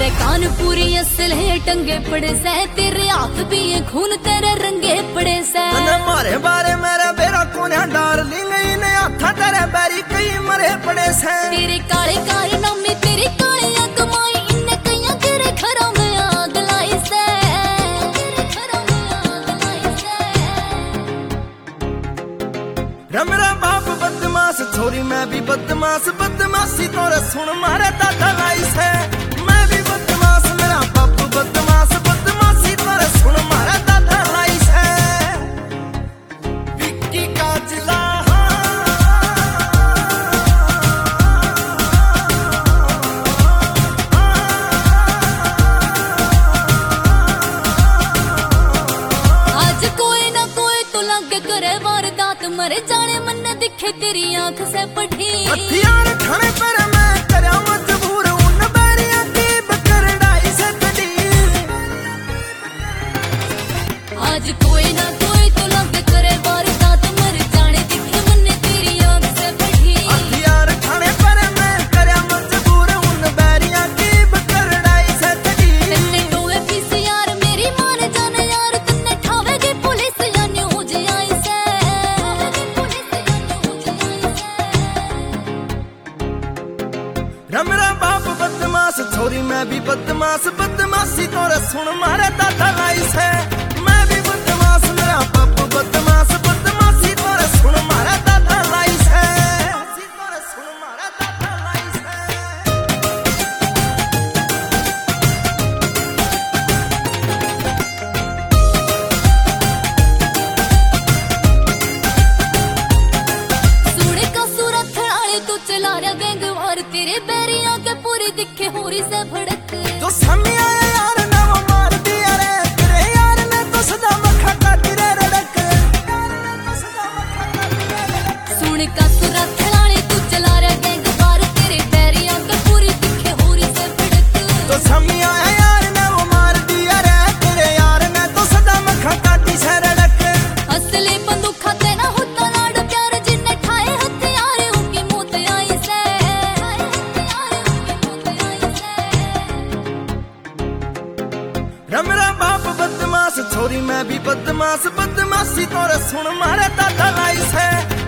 तेरे कान पूरी असल है टंगे पड़े से, तेरे हाथ भी है खून तेरे रंगे पड़े से। मारे बारे मेरा बेरा कोने डार्लिंग, इने हाथा तेरे बैरी कई मरे पड़े से। तेरे काले कारनामे तेरे काले कमाई, इन्ने कईयां तेरे घरों में आग लाई से। मेरा बाप बदमाश छोरी मैं भी बदमाश, बदमाशी तोरे सुन मारे दादा लाई से। मैं भी बदमाश मेरा बाप बदमाश, बदमाशी तोरे सुन मारे दादा लाई से। विक्की का जिला आज कोई ना कोई तो लग करे वारदात, मरे जाने मन दिखे तेरी आंख से पढ़ी। हथियार ठाणे पर मैं करया मजबूर, उन बैरिया की बकरड़ाई से कड़ी। आज कोई ना कोई तो लग करे वारदात, मर जाने दिखे मन तेरी आंख से पढ़ी। हथियार ठाणे पर मैं करया मजबूर, उन बैरिया की बकरड़ाई से कड़ी। तन्ने टोए पीसीआर मेरी मान जाने यार, तन्ने ठावेगी पुलिस या न्यूज आई से। मेरा बाप बदमाश छोरी मैं भी बदमाश, बदमाशी तोरे सुन मारे दादा लाई से। मैं भी बदमाश मेरा बाप बदमाश, बदमाशी तोरे सुन मारे दादा लाई से। तोरे सुन मारे दादा लाई से। सूड़े का सूरत आड़े तू चला रहा गैंगवार, तेरे बैरिया के पूरी दिखे होरी से भड़क। जो सामने आया यार ना वो मार दिया रे, तेरे यार ने तो सदा मखा काटी रे रड़क। सुन का सूरत आड़े तू चला रहा गैंगवार, तेरे बैरिया के पूरी दिखे होरी से भड़क। तो सामने आया यार ना वो मार दिया रे, तेरे यार ने तो सदा मखा काटी से रड़क। असली बंदूक खाते ना होता लाड प्यार, जिन्ने ठाए हथियार उनकी मौत आई से। मेरा बाप बदमाश छोरी मैं भी बदमाश, बदमाशी तोरे सुन मारे दादा लाई से।